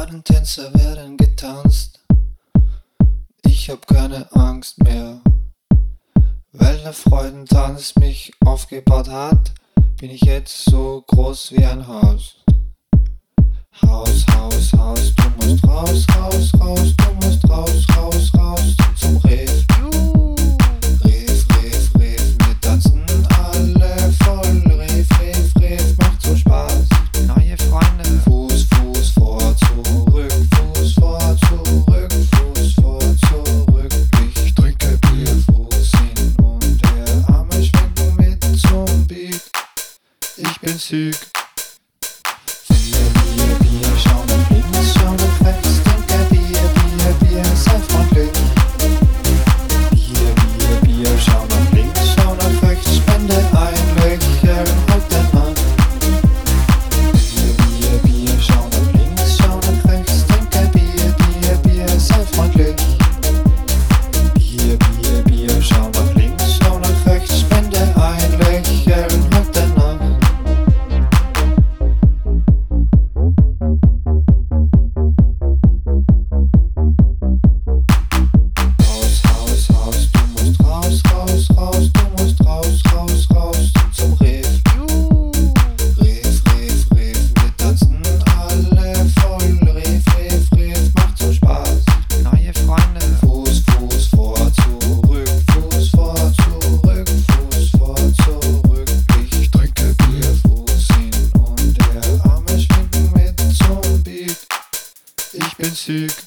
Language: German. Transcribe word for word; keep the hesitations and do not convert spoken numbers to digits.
Freudentänzer werden getanzt. Ich hab keine Angst mehr, weil der Freudentanz mich aufgebaut hat, bin ich jetzt so groß wie ein Haus. Haus, Haus, Haus, du musst raus, raus, raus, du musst raus, raus, raus zum Rev. Rev, Rev, Rev, wir tanzen alle voll. Rev, Rev, Rev, macht so Spaß. Neue Freunde. Fuß, Fuß, vor, zurück, Fuß, vor, zurück, Fuß, vor, zurück. Ich trinke Bier, Fuß hin und her, Arme schwenken mit zum Beat. Ich bin Sieg. Bier, Bier, Bier, schau nach links, schau nach rechts, trinke Bier, Bier, Bier, sei freundlich. Bier, Bier, Bier, schau nach links, schau nach rechts, spende ein Lächeln heute Nacht. Bier, Bier, Bier, schau nach links, schau nach rechts, trinke Bier, Bier, Bier, sei freundlich. Bier, Bier, Bier, schau nach links, schau nach rechts, spende ein Lächeln heute Nacht. Haus, Haus, Haus, du musst raus, raus, raus, du musst raus, raus, raus zum Rev. Rev, Rev, Rev, wir tanzen alle voll. Rev, Rev, Rev, macht so Spaß. Neue Freunde. Fuß, Fuß, vor, zurück, Fuß, vor, zurück, Fuß, vor, zurück. Ich trinke Bier, Fuß hin und her, Arme schwingen mit zum Beat. Ich bin Sieg.